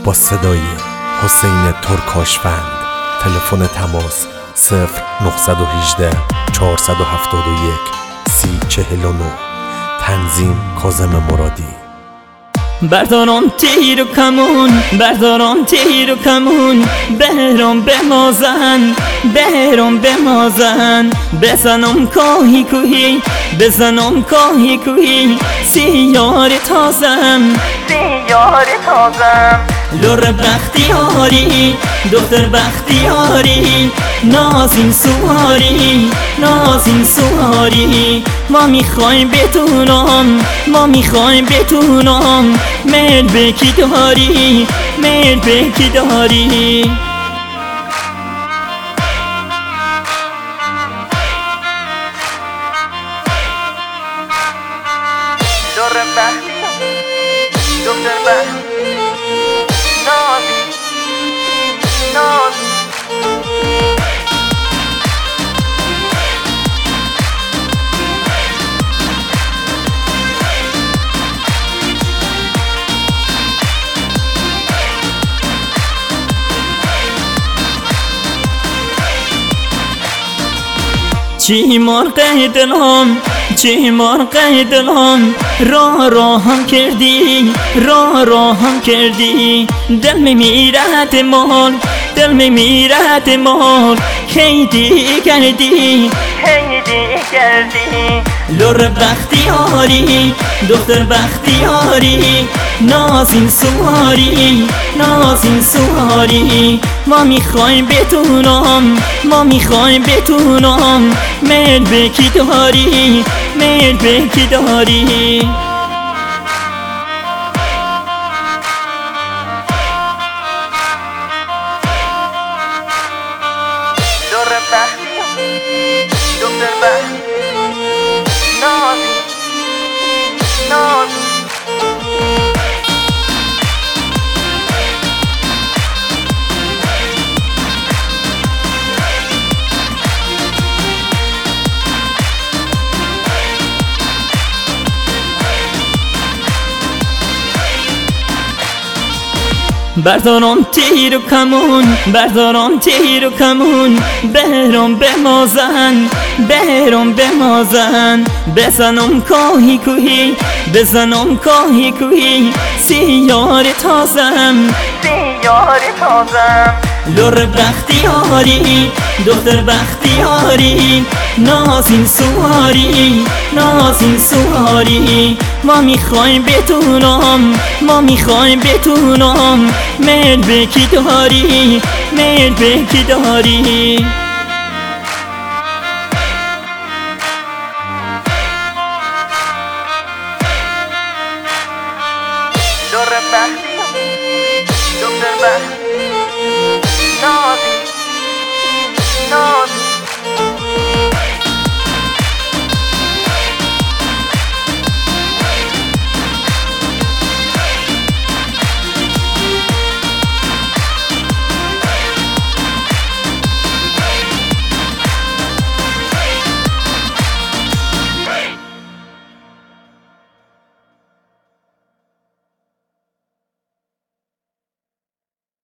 با صدای حسین ترکاشفند. تلفن تماس 0918 471 3049. تنظیم کاظم مرادی. بردارم تیر و کمون، بردارم تیر و کمون، بهرام بمازن، بهرام بمازن، بزنم کاهی کوهی، بزنم کاهی کوهی، سیار تازم، سیار تازم. لور بختیاری، دختر بختیاری، نازین سواری، نازین سواری. ما میخوایم بتونم، ما میخوایم بتونم، میل به کی داری، میل به کی داری. لور بختیاری، دختر بختیاری، نازین، نازین. چی مرغ دلم، چی مرغ دلم، راهم کردی، راهم کردی. دل میمیرد مال، دل میمیرد مال، کیدی کردی، کیدی کردی. لور بختیاری، دختر بختیاری، نازین سواری، نازین سواری. ما میخوایم بتونم، ما میخوایم بتونم، میل به کی داری، میل به کی داری. لور بختیاری، دختر بختیاری، نازین، نازین. بردارم تیر و کمون، بردارم تیر و کمون، بهرام بمازن، بهرام بمازن، بزنم کاهی کوهی، بزنم کاهی کوهی، سیار تازم، سیار تازم. لور بختیاری، دختر بختیاری، نازین سواری، نازین سواری. ما میخوایم بتونم، ما میخوایم بتونم، میل به کی داری، میل به کی داری.